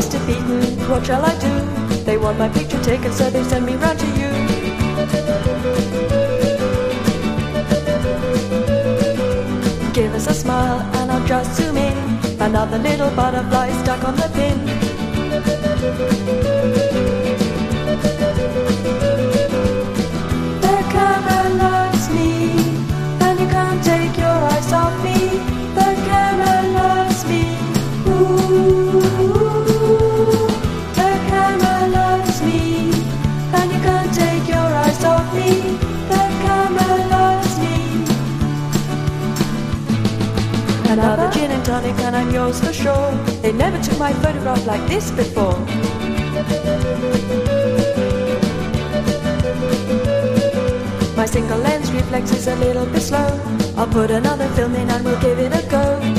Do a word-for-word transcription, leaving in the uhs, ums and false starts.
Mister Beaton, what shall I do? They want my picture taken, so they send me round to you. Give us a smile and I'll just zoom in. Another little butterfly stuck on the pin. The camera loves me, and you can't take your eyes off me. The camera loves me. Ooh, the camera loves me, and you can't take your eyes off me. The camera loves me. Another gin and tonic and I'm yours for sure. They never took my photograph like this before. My single lens reflex is a little bit slow. I'll put another film in and we'll give it a go.